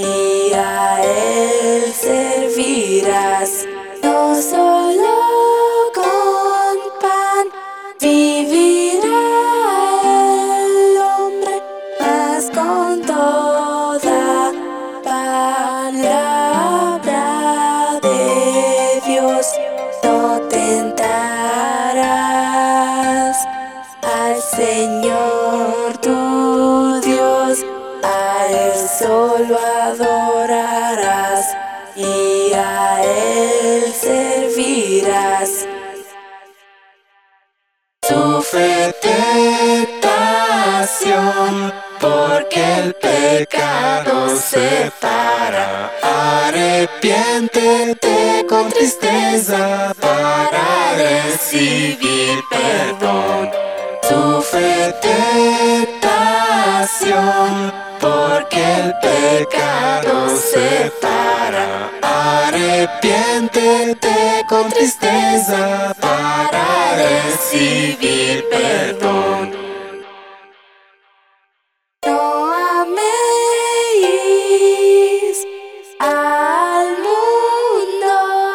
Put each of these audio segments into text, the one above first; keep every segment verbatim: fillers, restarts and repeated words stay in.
y a Él servirás. No solo con pan vivirá el hombre, mas con toda palabra de Dios. No tentarás al Señor tu Dios, a Él solo adorarás y a Él servirás. Sufre tentación, porque el pecado separa. Arrepiéntete con tristeza para recibir perdón. Sufre tentación, porque el pecado separa. Arrepiéntete con tristeza para recibir perdón. No améis al mundo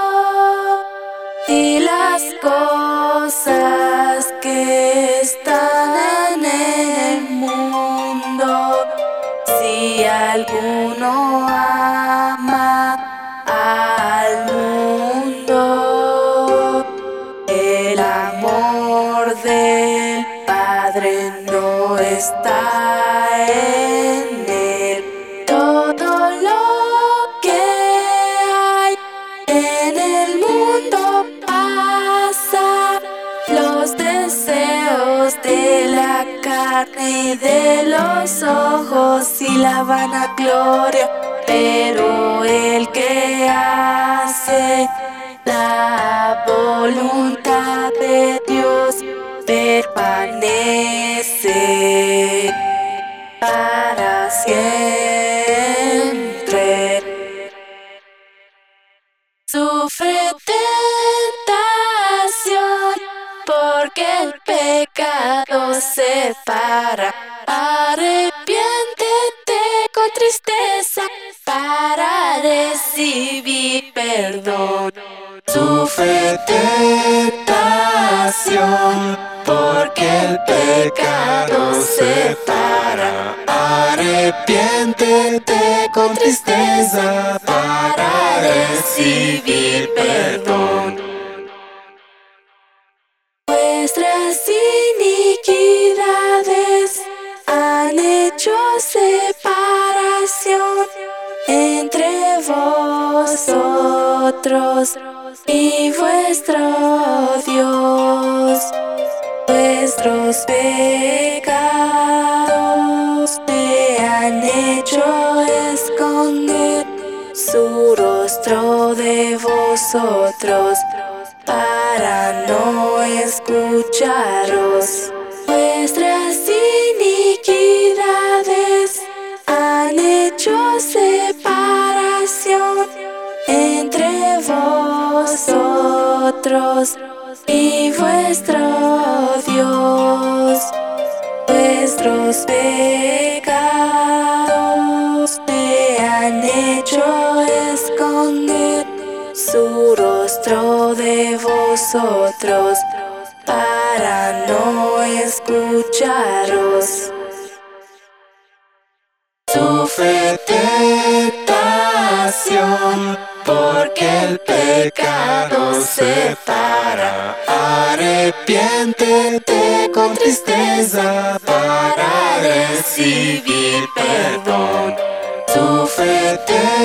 y las cosas que están en el mundo. Si alguno ama al mundo, el amor del Padre no está en él. Todo lo que hay en el mundo pasa, los deseos de la carne y de los ojos y la vanagloria, pero el que hace la voluntad de Dios permanece para siempre. Sufre tentación, porque el pecado separa. Arrepiéntete con tristeza para recibir perdón. Sufre tentación, porque el pecado separa. Arrepiéntete con tristeza para recibir perdón. Vuestras iniquidades han hecho separación entre vosotros y vuestro Dios. Vuestros pecados te han hecho esconder su rostro de vosotros para no escucharos. Vuestras iniquidades han hecho separación entre vosotros y vuestro Dios. Vuestros pecados te han hecho esconder su rostro de vosotros para no escucharos. Sufre tentación, porque el pecado separa. Arrepiéntete con tristeza para recibir perdón. Sufre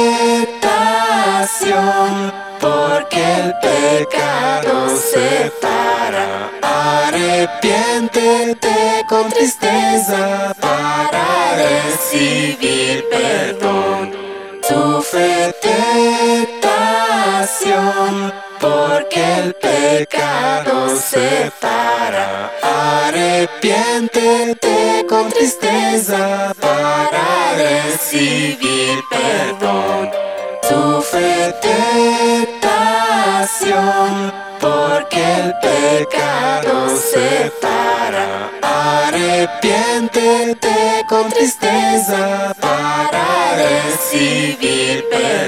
tentación, porque el pecado separa. Arrepiéntete con tristeza para recibir perdón. Sufre tentación, porque el pecado separa. Arrepiéntete con tristeza para recibir perdón. Sufre tentación, porque el pecado pecado separa. Arrepiéntete con tristeza para recibir perdón.